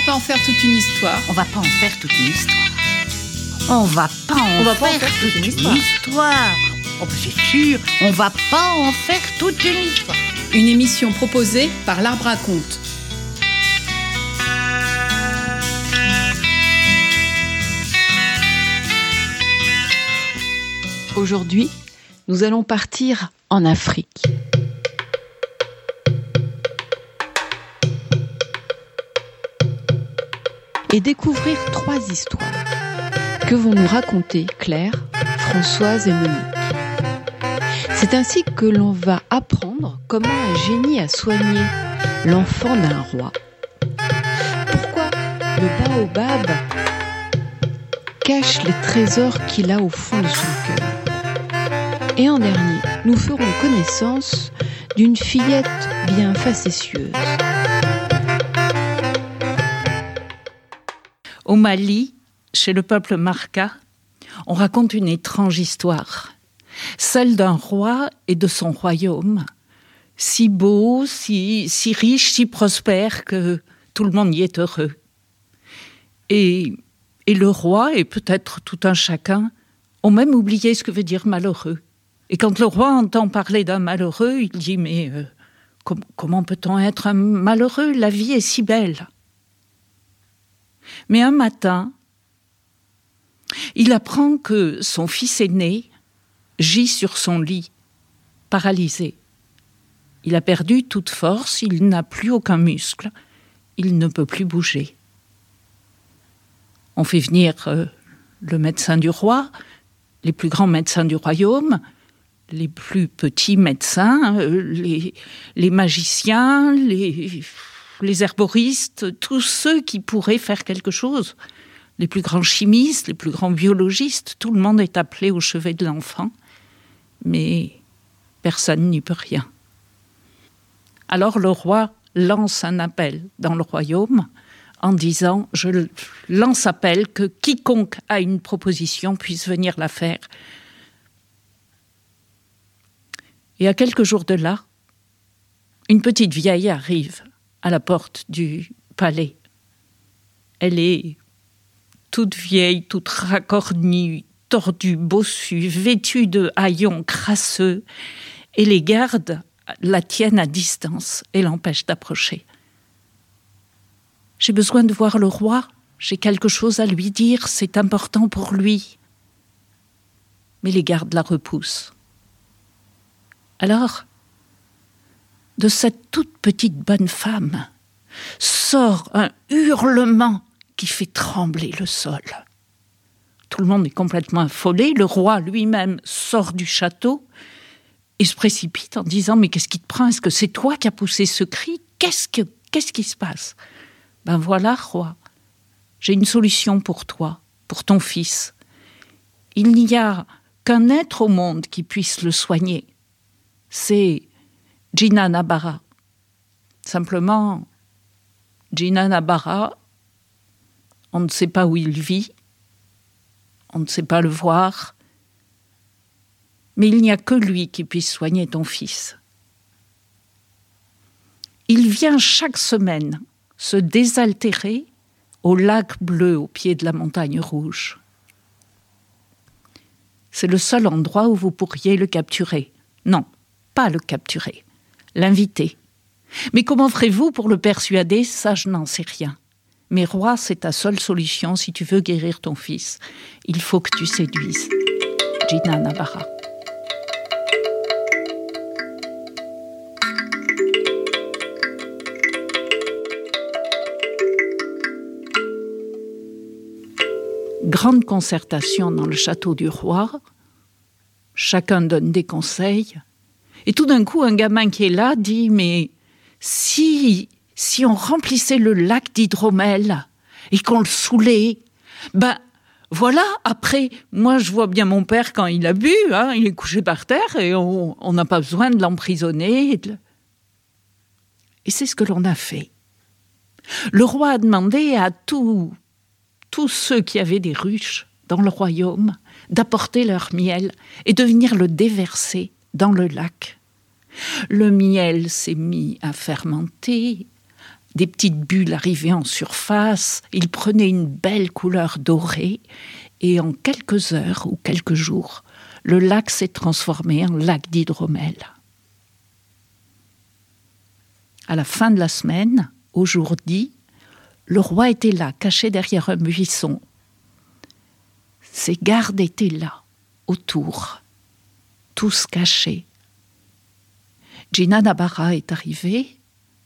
pas en faire toute une histoire. On va pas en faire toute une histoire. On va pas en faire toute une histoire. Oh, c'est sûr, on va pas en faire toute une histoire. Une émission proposée par l'Arbre à Contes. Aujourd'hui, nous allons partir en Afrique. Et découvrir 3 histoires que vont nous raconter Claire, Françoise et Monique. C'est ainsi que l'on va apprendre comment un génie a soigné l'enfant d'un roi. Pourquoi le baobab cache les trésors qu'il a au fond de son cœur. Et en dernier, nous ferons connaissance d'une fillette bien facétieuse. Au Mali, chez le peuple Marca, on raconte une étrange histoire, celle d'un roi et de son royaume, si beau, si riche, si prospère que tout le monde y est heureux. Et le roi, et peut-être tout un chacun, ont même oublié ce que veut dire malheureux. Et quand le roi entend parler d'un malheureux, il dit « Mais comment peut-on être un malheureux ? La vie est si belle !» Mais un matin, il apprend que son fils aîné gît sur son lit, paralysé. Il a perdu toute force, il n'a plus aucun muscle, il ne peut plus bouger. On fait venir le médecin du roi, les plus grands médecins du royaume, les plus petits médecins, les magiciens, les herboristes, tous ceux qui pourraient faire quelque chose. Les plus grands chimistes, les plus grands biologistes, tout le monde est appelé au chevet de l'enfant, mais personne n'y peut rien. Alors le roi lance un appel dans le royaume en disant « Je lance appel que quiconque a une proposition puisse venir la faire ». Et à quelques jours de là, une petite vieille arrive à la porte du palais. Elle est toute vieille, toute racornie, tordue, bossue, vêtue de haillons crasseux, et les gardes la tiennent à distance et l'empêchent d'approcher. « J'ai besoin de voir le roi, j'ai quelque chose à lui dire, c'est important pour lui. » Mais les gardes la repoussent. Alors, de cette toute petite bonne femme sort un hurlement qui fait trembler le sol. Tout le monde est complètement affolé. Le roi lui-même sort du château et se précipite en disant « Mais qu'est-ce qui te prend ? Est-ce que c'est toi qui as poussé ce cri ? Qu'est-ce qui se passe ?» « Ben voilà, roi, j'ai une solution pour toi, pour ton fils. Il n'y a qu'un être au monde qui puisse le soigner. C'est Djinana Bara. Simplement, Djinana Bara, on ne sait pas où il vit, on ne sait pas le voir, mais il n'y a que lui qui puisse soigner ton fils. Il vient chaque semaine se désaltérer au lac bleu au pied de la montagne rouge. C'est le seul endroit où vous pourriez le capturer. Non, pas le capturer, l'inviter. Mais comment ferez-vous pour le persuader ? Ça, je n'en sais rien. Mais roi, c'est ta seule solution si tu veux guérir ton fils. Il faut que tu séduises Djinana Bara. Grande concertation dans le château du roi. Chacun donne des conseils. Et tout d'un coup, un gamin qui est là dit « Mais si on remplissait le lac d'hydromel et qu'on le saoulait, ben voilà, après, moi je vois bien mon père quand il a bu, il est couché par terre et on n'a pas besoin de l'emprisonner. » Et c'est ce que l'on a fait. Le roi a demandé à tous ceux qui avaient des ruches dans le royaume d'apporter leur miel et de venir le déverser dans le lac. Le miel s'est mis à fermenter, Des petites bulles arrivaient en surface, il prenait une belle couleur dorée, et en quelques heures ou quelques jours, le lac s'est transformé en lac d'hydromel. À la fin de la semaine, au jour dit, le roi était là, caché derrière un buisson. Ses gardes étaient là, autour, tous cachés. Jinanabarra est arrivé.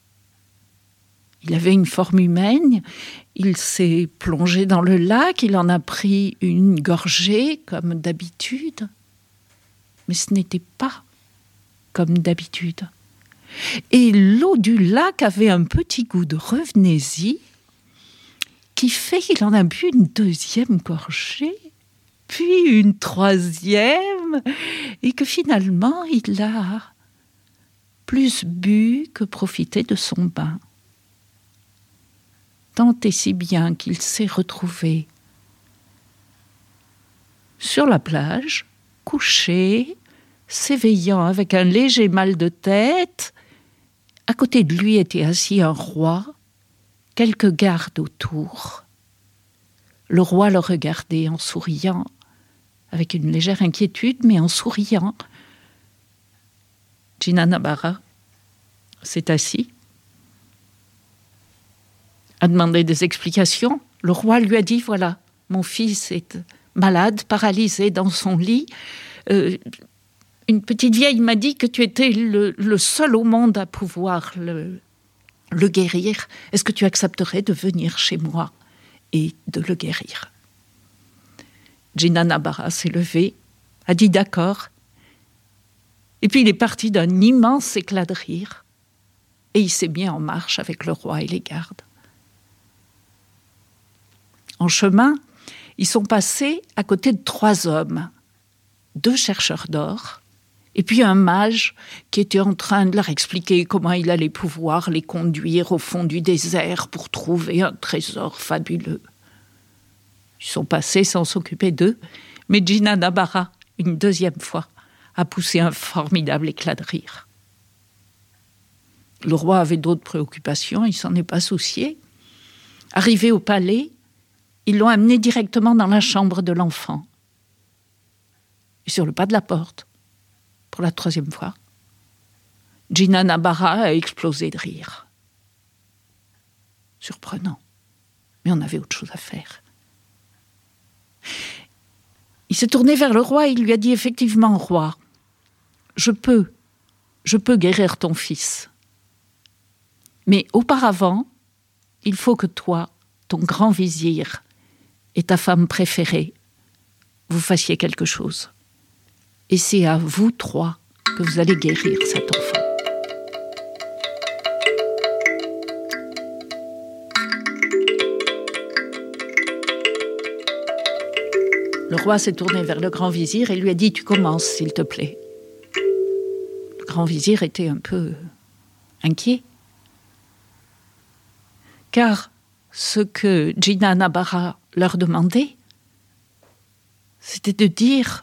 Il avait une forme humaine. Il s'est plongé dans le lac. Il en a pris une gorgée, comme d'habitude. Mais ce n'était pas comme d'habitude. Et l'eau du lac avait un petit goût de revenez-y qui fait qu'il en a bu une deuxième gorgée, puis une troisième, et que finalement, il a plus bu que profité de son bain. Tant et si bien qu'il s'est retrouvé sur la plage, couché, s'éveillant avec un léger mal de tête. À côté de lui était assis un roi, quelques gardes autour. Le roi le regardait en souriant, avec une légère inquiétude, mais en souriant. Jinanabarra s'est assis, a demandé des explications. Le roi lui a dit, voilà, mon fils est malade, paralysé dans son lit. Une petite vieille m'a dit que tu étais le seul au monde à pouvoir le guérir. Est-ce que tu accepterais de venir chez moi et de le guérir? Jinanabarra s'est levé, a dit d'accord. Et puis il est parti d'un immense éclat de rire. Et il s'est mis en marche avec le roi et les gardes. En chemin, ils sont passés à côté de 3 hommes, 2 chercheurs d'or, et puis un mage qui était en train de leur expliquer comment il allait pouvoir les conduire au fond du désert pour trouver un trésor fabuleux. Ils sont passés sans s'occuper d'eux, mais Jinanabarra, une deuxième fois, a poussé un formidable éclat de rire. Le roi avait d'autres préoccupations, il ne s'en est pas soucié. Arrivé au palais, ils l'ont amené directement dans la chambre de l'enfant. Et sur le pas de la porte, pour la 3e fois, Jinanabarra a explosé de rire. Surprenant, mais on avait autre chose à faire. Il s'est tourné vers le roi et il lui a dit effectivement, roi, je peux guérir ton fils. Mais auparavant, il faut que toi, ton grand vizir, et ta femme préférée, vous fassiez quelque chose. Et c'est à vous 3 que vous allez guérir cet enfant. Le roi s'est tourné vers le grand vizir et lui a dit « Tu commences, s'il te plaît. » Le grand vizir était un peu inquiet. Car ce que Jinanabarra leur demandait, c'était de dire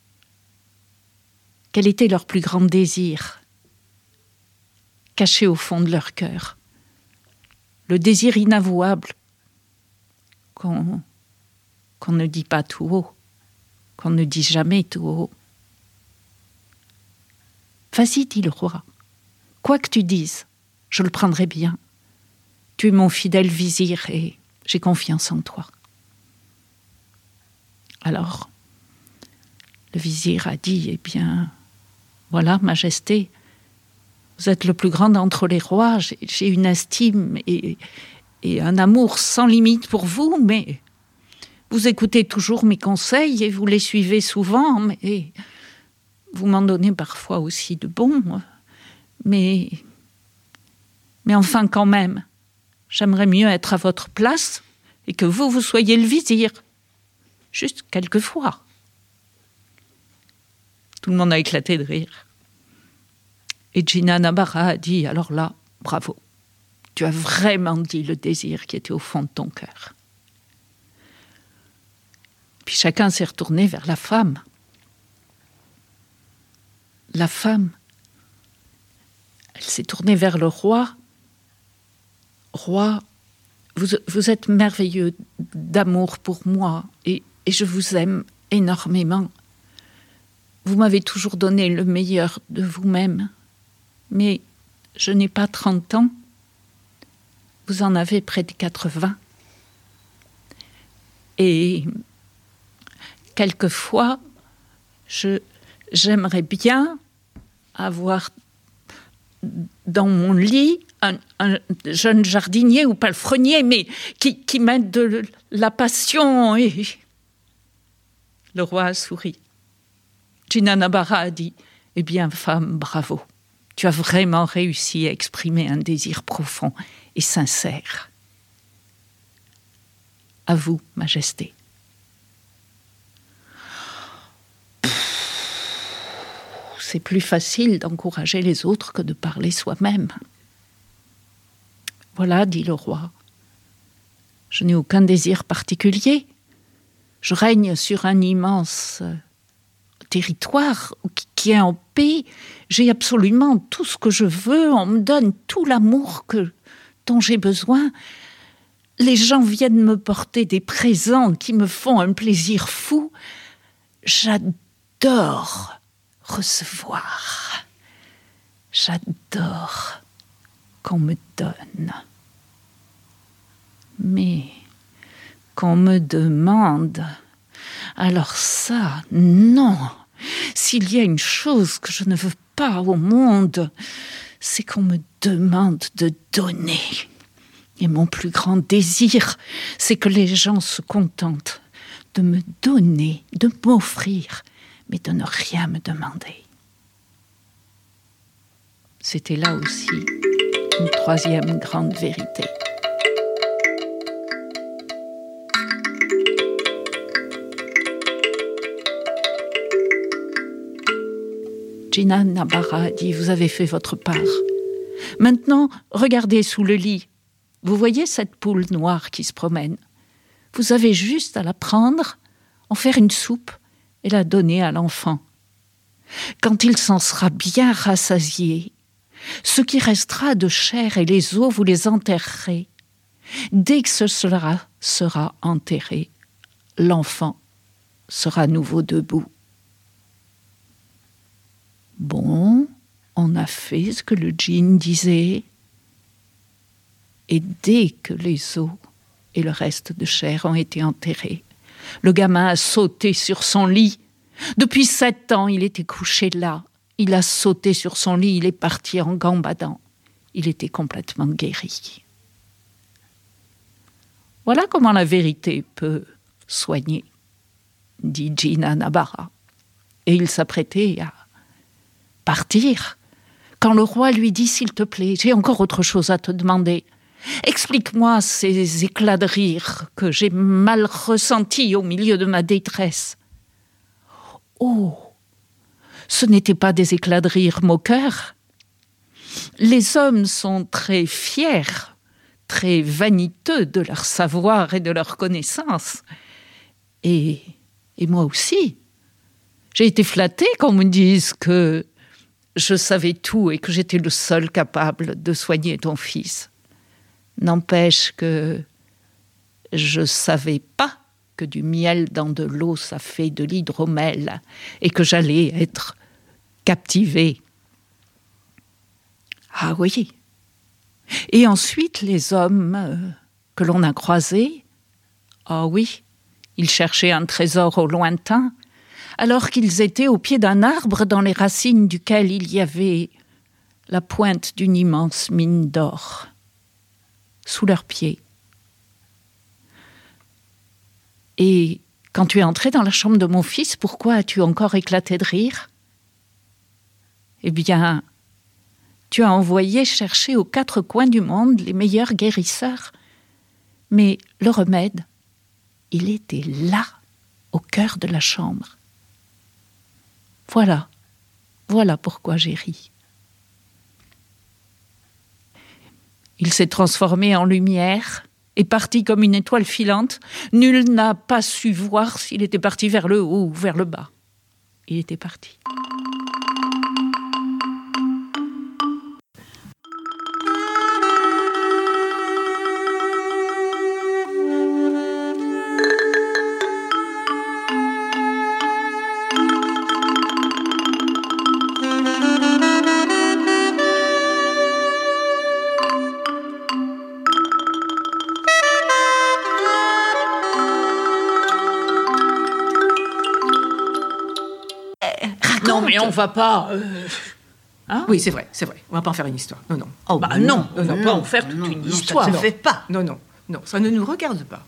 quel était leur plus grand désir, caché au fond de leur cœur. Le désir inavouable qu'on ne dit pas tout haut, qu'on ne dit jamais tout haut. Vas-y, dit le roi, quoi que tu dises, je le prendrai bien. Tu es mon fidèle vizir et j'ai confiance en toi. Alors, le vizir a dit, eh bien, voilà, Majesté, vous êtes le plus grand d'entre les rois, j'ai une estime et un amour sans limite pour vous, mais vous écoutez toujours mes conseils et vous les suivez souvent, mais vous m'en donnez parfois aussi de bons, mais enfin quand même, j'aimerais mieux être à votre place et que vous soyez le vizir. Juste quelquefois. Tout le monde a éclaté de rire. Et Jinanabarra a dit, alors là, bravo, tu as vraiment dit le désir qui était au fond de ton cœur. Puis chacun s'est retourné vers la femme. La femme, elle s'est tournée vers le roi. Roi, vous êtes merveilleux d'amour pour moi et je vous aime énormément. Vous m'avez toujours donné le meilleur de vous-même, mais je n'ai pas 30 ans. Vous en avez près de 80. Et quelquefois, j'aimerais bien avoir dans mon lit un jeune jardinier ou palefrenier, mais qui mette de la passion. Et le roi a souri. Gina Nabarra a dit « Eh bien, femme, bravo. Tu as vraiment réussi à exprimer un désir profond et sincère. À vous, Majesté. » C'est plus facile d'encourager les autres que de parler soi-même. Voilà, dit le roi. Je n'ai aucun désir particulier. Je règne sur un immense territoire qui est en paix. J'ai absolument tout ce que je veux. On me donne tout l'amour dont j'ai besoin. Les gens viennent me porter des présents qui me font un plaisir fou. J'adore recevoir. J'adore qu'on me donne. Mais qu'on me demande, alors ça, non. S'il y a une chose que je ne veux pas au monde, c'est qu'on me demande de donner. Et mon plus grand désir, c'est que les gens se contentent de me donner, de m'offrir, mais de ne rien me demander. C'était là aussi une troisième grande vérité. Gina Nabarra a dit « Vous avez fait votre part. Maintenant, regardez sous le lit. Vous voyez cette poule noire qui se promène? Vous avez juste à la prendre, en faire une soupe et la donner à l'enfant. Quand il s'en sera bien rassasié, ce qui restera de chair et les os, vous les enterrerez. Dès que cela sera enterré, l'enfant sera à nouveau debout. » Bon, on a fait ce que le djinn disait. Et dès que les os et le reste de chair ont été enterrés, le gamin a sauté sur son lit. Depuis 7 ans, il était couché là. Il a sauté sur son lit, il est parti en gambadant. Il était complètement guéri. Voilà comment la vérité peut soigner, dit Gina Nabarra. Et il s'apprêtait à partir, quand le roi lui dit « S'il te plaît, j'ai encore autre chose à te demander. Explique-moi ces éclats de rire que j'ai mal ressentis au milieu de ma détresse. » Oh, ce n'étaient pas des éclats de rire moqueurs. Les hommes sont très fiers, très vaniteux de leur savoir et de leur connaissance. Et moi aussi. J'ai été flattée qu'on me dise que je savais tout et que j'étais le seul capable de soigner ton fils. N'empêche que je ne savais pas que du miel dans de l'eau, ça fait de l'hydromel et que j'allais être captivée. Ah oui. Et ensuite, les hommes que l'on a croisés, ah oui, ils cherchaient un trésor au lointain, alors qu'ils étaient au pied d'un arbre dans les racines duquel il y avait la pointe d'une immense mine d'or, sous leurs pieds. Et quand tu es entré dans la chambre de mon fils, pourquoi as-tu encore éclaté de rire? Eh bien, tu as envoyé chercher aux 4 coins du monde les meilleurs guérisseurs. Mais le remède, il était là, au cœur de la chambre. Voilà pourquoi j'ai ri. Il s'est transformé en lumière et parti comme une étoile filante. Nul n'a pas su voir s'il était parti vers le haut ou vers le bas. Il était parti. Non, mais on va pas... Hein? Oui, c'est vrai. On va pas en faire une histoire. Non. Oh, bah non, on va pas en faire toute une histoire. Ça ne se fait pas. Non, ça ne nous regarde pas.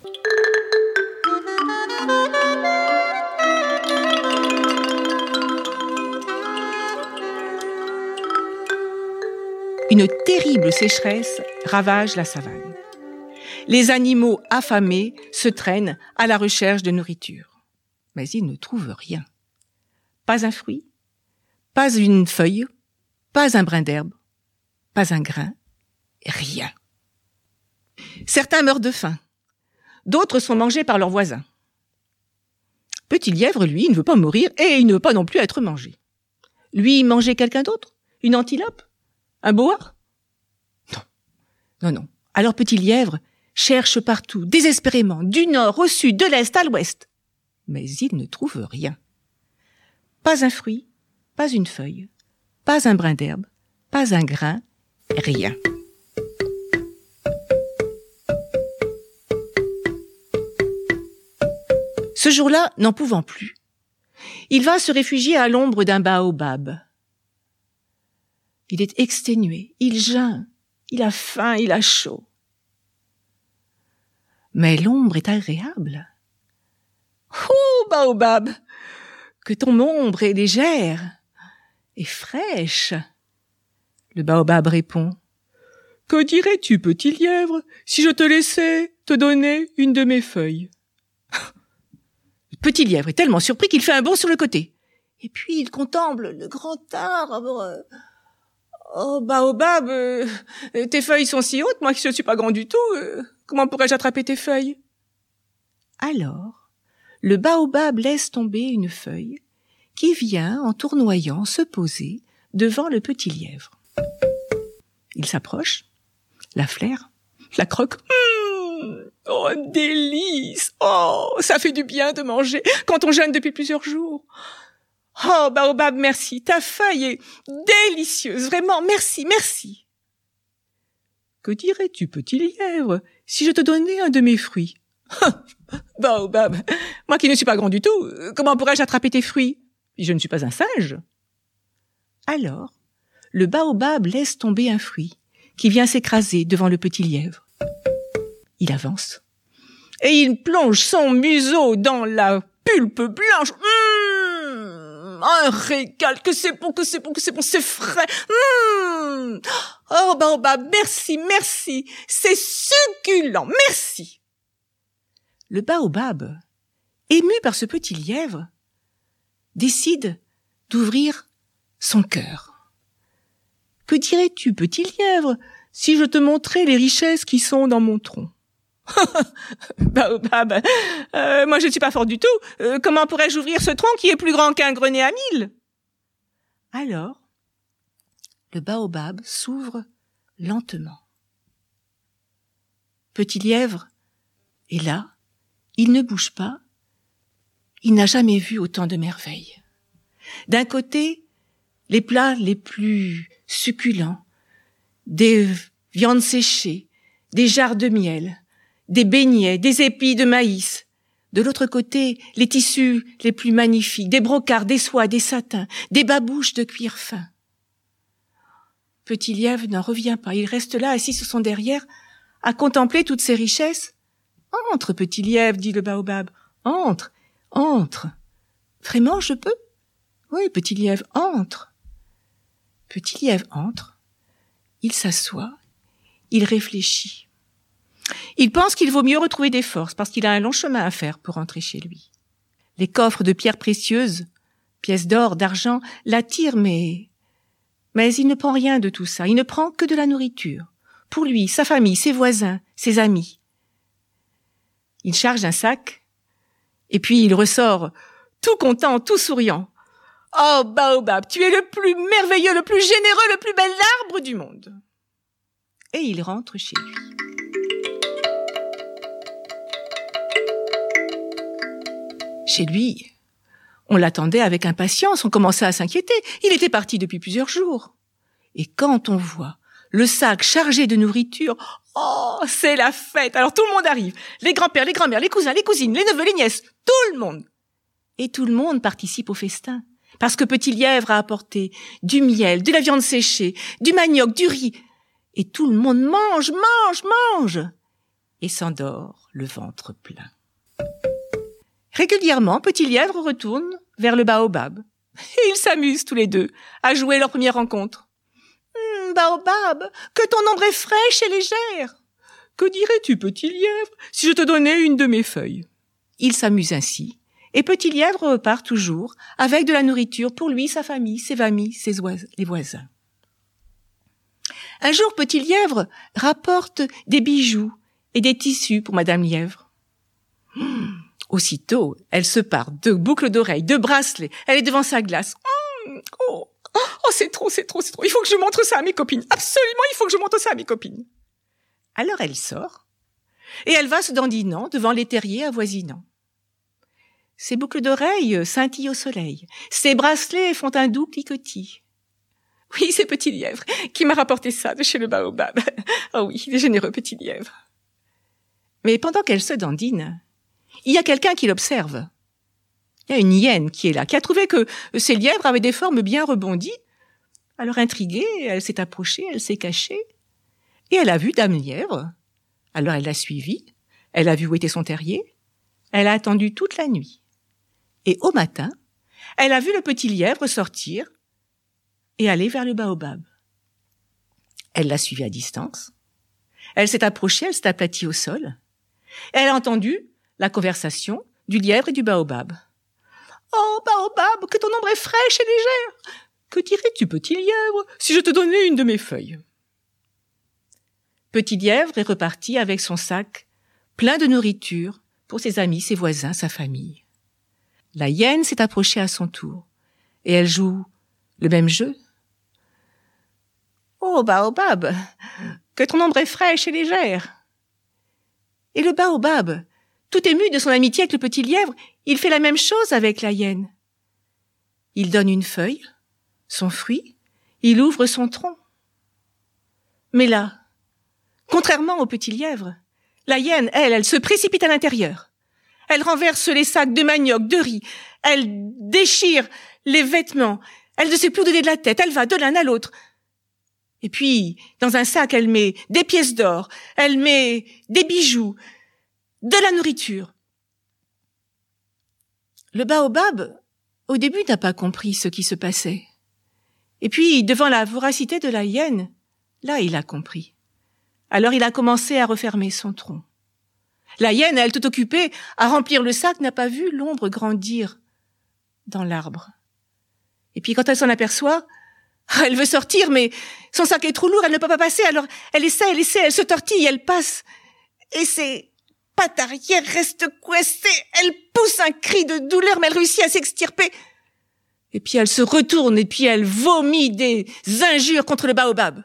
Une terrible sécheresse ravage la savane. Les animaux affamés se traînent à la recherche de nourriture. Mais ils ne trouvent rien. Pas un fruit, pas une feuille, pas un brin d'herbe, pas un grain, rien. Certains meurent de faim, d'autres sont mangés par leurs voisins. Petit lièvre, lui, il ne veut pas mourir et il ne veut pas non plus être mangé. Lui, manger quelqu'un d'autre? Une antilope? Un boa? Non. Alors Petit lièvre cherche partout, désespérément, du nord au sud, de l'est à l'ouest. Mais il ne trouve rien. Pas un fruit, pas une feuille, pas un brin d'herbe, pas un grain, rien. Ce jour-là, n'en pouvant plus, il va se réfugier à l'ombre d'un baobab. Il est exténué, il geint, il a faim, il a chaud. Mais l'ombre est agréable. Oh, baobab, que ton ombre est légère et fraîche. Le baobab répond: Que dirais-tu, petit lièvre, si je te laissais te donner une de mes feuilles? Le petit lièvre est tellement surpris qu'il fait un bond sur le côté. Et puis il contemple le grand arbre. Oh, baobab, tes feuilles sont si hautes, moi qui ne suis pas grand du tout, comment pourrais-je attraper tes feuilles? Alors, le baobab laisse tomber une feuille qui vient, en tournoyant, se poser devant le petit lièvre. Il s'approche, la flaire, la croque. Oh, un délice! Oh, ça fait du bien de manger quand on jeûne depuis plusieurs jours. Oh, baobab, merci, ta feuille est délicieuse, vraiment, merci. Que dirais-tu, petit lièvre, si je te donnais un de mes fruits? Baobab, moi qui ne suis pas grand du tout, comment pourrais-je attraper tes fruits? Je ne suis pas un singe. Alors, le baobab laisse tomber un fruit qui vient s'écraser devant le petit lièvre. Il avance et il plonge son museau dans la pulpe blanche. Un régal, que c'est bon, c'est frais. Oh, baobab, merci, c'est succulent, merci. Le baobab, ému par ce petit lièvre, décide d'ouvrir son cœur. Que dirais-tu, petit lièvre, si je te montrais les richesses qui sont dans mon tronc? Baobab, moi je ne suis pas fort du tout. Comment pourrais-je ouvrir ce tronc qui est plus grand qu'un grenier à 1000? Alors, le baobab s'ouvre lentement. Petit lièvre est là, il ne bouge pas, il n'a jamais vu autant de merveilles. D'un côté, les plats les plus succulents, des viandes séchées, des jarres de miel, des beignets, des épis de maïs. De l'autre côté, les tissus les plus magnifiques, des brocarts, des soies, des satins, des babouches de cuir fin. Petit lièvre n'en revient pas, il reste là, assis sur son derrière, à contempler toutes ces richesses. « Entre, petit lièvre, dit le baobab, entre. Vraiment, je peux? Oui, petit lièvre, entre. » Petit lièvre entre, il s'assoit, il réfléchit. Il pense qu'il vaut mieux retrouver des forces parce qu'il a un long chemin à faire pour rentrer chez lui. Les coffres de pierres précieuses, pièces d'or, d'argent, l'attirent, mais il ne prend rien de tout ça. Il ne prend que de la nourriture. Pour lui, sa famille, ses voisins, ses amis. Il charge un sac et puis il ressort tout content, tout souriant. Oh, baobab, tu es le plus merveilleux, le plus généreux, le plus bel arbre du monde. Et il rentre chez lui. Chez lui, on l'attendait avec impatience, on commençait à s'inquiéter. Il était parti depuis plusieurs jours. Et quand on voit le sac chargé de nourriture, oh, c'est la fête. Alors tout le monde arrive. Les grands-pères, les grands-mères, les cousins, les cousines, les neveux, les nièces, tout le monde. Et tout le monde participe au festin. parce que Petit Lièvre a apporté du miel, de la viande séchée, du manioc, du riz. Et tout le monde mange, mange, mange et s'endort le ventre plein. Régulièrement, Petit Lièvre retourne vers le baobab. Et ils s'amusent tous les deux à jouer leur première rencontre. Baobab, que ton ombre est fraîche et légère. Que dirais-tu, Petit Lièvre, si je te donnais une de mes feuilles? Ils s'amusent ainsi, et Petit Lièvre repart toujours avec de la nourriture pour lui, sa famille, ses amis, les voisins. Un jour, Petit Lièvre rapporte des bijoux et des tissus pour Madame Lièvre. Aussitôt, elle se part de boucles d'oreilles, de bracelets. Elle est devant sa glace. Oh, c'est trop. Il faut que je montre ça à mes copines. Absolument, il faut que je montre ça à mes copines. Alors elle sort et elle va se dandinant devant les terriers avoisinants. Ses boucles d'oreilles scintillent au soleil. Ses bracelets font un doux cliquetis. Oui, c'est Petit Lièvre qui m'a rapporté ça de chez le baobab. Oh oui, il est généreux, Petit Lièvre. Mais pendant qu'elle se dandine, il y a quelqu'un qui l'observe. Il y a une hyène qui est là, qui a trouvé que ces lièvres avaient des formes bien rebondies. Alors intriguée, elle s'est approchée, elle s'est cachée, et elle a vu Dame Lièvre. Alors elle l'a suivie, elle a vu où était son terrier, elle a attendu toute la nuit. Et au matin, elle a vu le Petit Lièvre sortir et aller vers le baobab. Elle l'a suivi à distance, elle s'est approchée, elle s'est aplatie au sol, et elle a entendu la conversation du lièvre et du baobab. « Oh, baobab, que ton ombre est fraîche et légère! Que dirais-tu, Petit Lièvre, si je te donnais une de mes feuilles ?» Petit Lièvre est reparti avec son sac plein de nourriture pour ses amis, ses voisins, sa famille. La hyène s'est approchée à son tour et elle joue le même jeu. « Oh, baobab, que ton ombre est fraîche et légère !» Et le baobab, tout ému de son amitié avec le Petit Lièvre, il fait la même chose avec la hyène. Il donne une feuille, son fruit, il ouvre son tronc. Mais là, contrairement au Petit Lièvre, la hyène, elle se précipite à l'intérieur. Elle renverse les sacs de manioc, de riz, elle déchire les vêtements, elle ne sait plus où donner de la tête, elle va de l'un à l'autre. Et puis, dans un sac, elle met des pièces d'or, elle met des bijoux, de la nourriture. Le baobab, au début, n'a pas compris ce qui se passait. Et puis, devant la voracité de la hyène, là, il a compris. Alors, il a commencé à refermer son tronc. La hyène, elle, tout occupée à remplir le sac, n'a pas vu l'ombre grandir dans l'arbre. Et puis, quand elle s'en aperçoit, elle veut sortir, mais son sac est trop lourd, elle ne peut pas passer, alors elle essaie, elle se tortille, elle passe. Et ses pattes arrière restent coincées, elle pousse un cri de douleur, mais elle réussit à s'extirper. Et puis elle se retourne, et puis elle vomit des injures contre le baobab.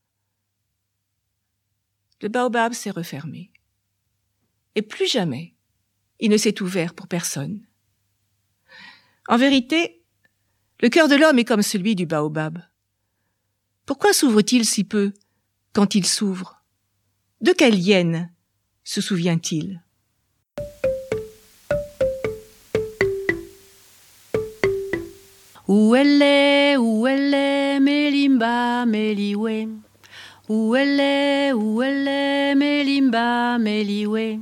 Le baobab s'est refermé. Et plus jamais, il ne s'est ouvert pour personne. En vérité, le cœur de l'homme est comme celui du baobab. Pourquoi s'ouvre-t-il si peu quand il s'ouvre? De quelle hyène se souvient-il? Où elle est, Melimba, Meliwe. Où elle est, Melimba, Meliwe.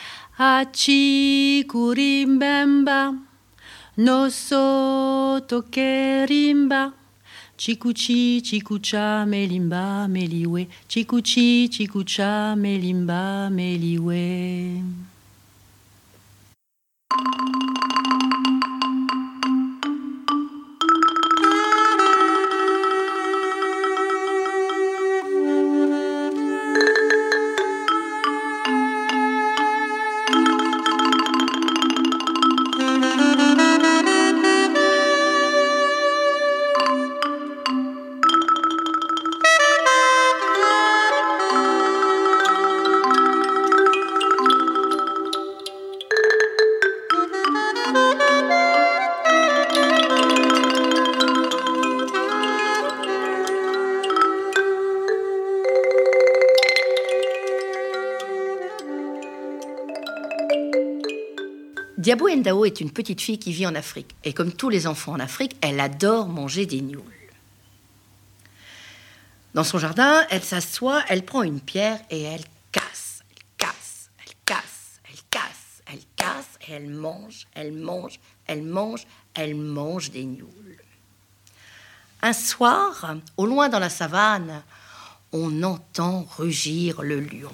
Hachi kurimbemba, no so tokerimba. Chikuchi, chikucha, melimba, meliwe. Chikuchi, chikucha, melimba, meliwe. Diabo Ndao est une petite fille qui vit en Afrique. Et comme tous les enfants en Afrique, elle adore manger des nioules. Dans son jardin, elle s'assoit, elle prend une pierre et elle casse. Elle casse, elle casse, elle casse, elle casse. Et elle mange, elle mange, elle mange, elle mange des nioules. Un soir, au loin dans la savane, on entend rugir le lion.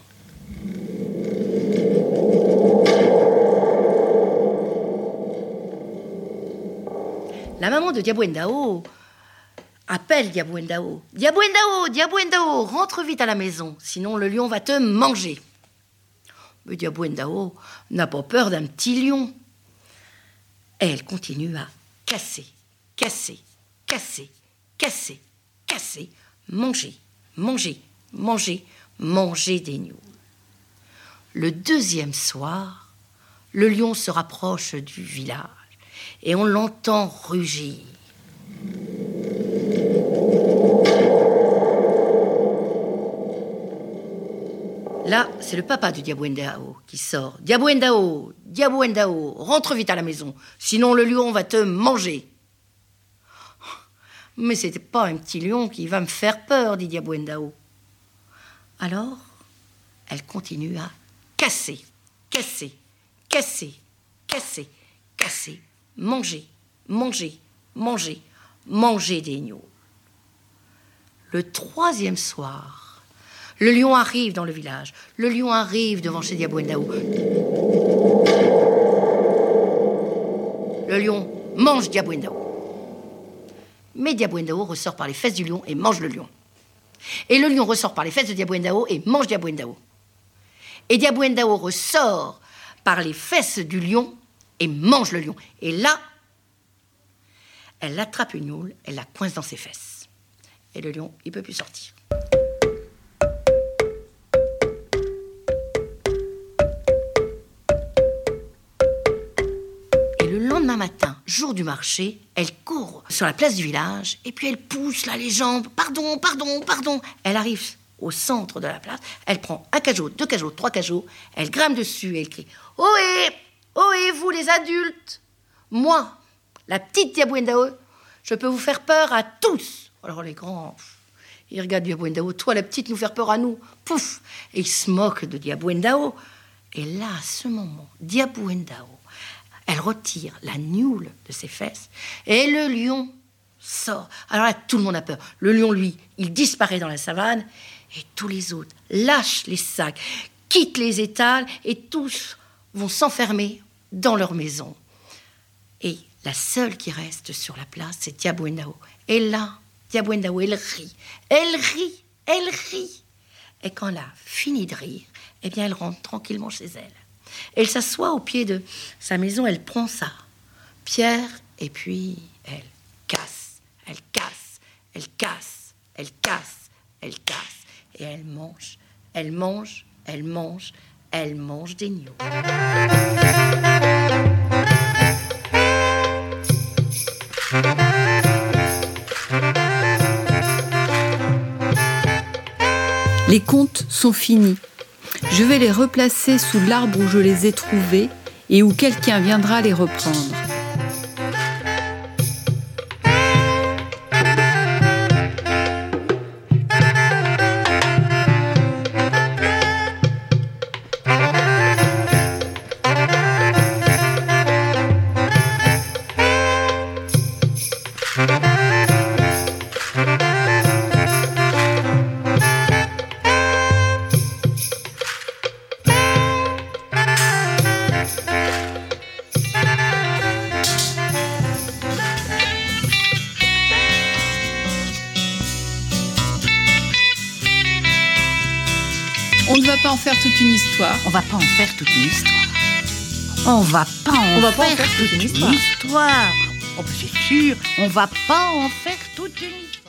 La maman de Diabo Ndao appelle Diabo Ndao. Diabo Ndao, Diabo Ndao, rentre vite à la maison, sinon le lion va te manger. Mais Diabo Ndao n'a pas peur d'un petit lion. Et elle continue à casser, casser, casser, casser, casser, manger, manger, manger, manger des nioules. Le deuxième soir, le lion se rapproche du village et on l'entend rugir. Là, c'est le papa de Diabo Ndao qui sort. Diabo Ndao, Diabo Ndao, rentre vite à la maison, sinon le lion va te manger. Mais c'était pas un petit lion qui va me faire peur, dit Diabo Ndao. Alors, elle continue à casser, casser, casser, casser, casser, manger, manger, manger, manger des nioules. Le troisième soir, le lion arrive dans le village. Le lion arrive devant chez Diabo Ndao. Le lion mange Diabo Ndao. Mais Diabo Ndao ressort par les fesses du lion et mange le lion. Et le lion ressort par les fesses de Diabo Ndao et mange Diabo Ndao. Et Diabo Ndao ressort par les fesses du lion et mange le lion. Et là, elle attrape une nioule, elle la coince dans ses fesses. Et le lion, il ne peut plus sortir. Le lendemain matin, jour du marché, elle court sur la place du village et puis elle pousse là les jambes. Pardon, pardon, pardon. Elle arrive au centre de la place, elle prend un cajot, 2 cajots, 3 cajots, elle grimpe dessus et elle crie « Ohé, ohé, vous les adultes, moi, la petite Diabo Ndao, je peux vous faire peur à tous. » Alors les grands, ils regardent Diabo Ndao, toi la petite, nous faire peur à nous. Pouf. Et ils se moquent de Diabo Ndao. Et là, à ce moment, Diabo Ndao, elle retire la nioule de ses fesses et le lion sort. Alors là, tout le monde a peur. Le lion, lui, il disparaît dans la savane et tous les autres lâchent les sacs, quittent les étals et tous vont s'enfermer dans leur maison. Et la seule qui reste sur la place, c'est Diabo Ndao. Et là, Diabo Ndao, elle rit, elle rit, elle rit. Et quand elle a fini de rire, eh bien, elle rentre tranquillement chez elle. Elle s'assoit au pied de sa maison, elle prend sa pierre et puis elle casse, elle casse, elle casse, elle casse, elle casse. Et elle mange, elle mange, elle mange, elle mange des nioules. Les contes sont finis. Je vais les replacer sous l'arbre où je les ai trouvés et où quelqu'un viendra les reprendre. On ne va pas en faire toute une histoire. On va pas en faire toute une histoire. On va pas en faire toute une histoire. Oh, c'est sûr, on va pas en faire toute une histoire.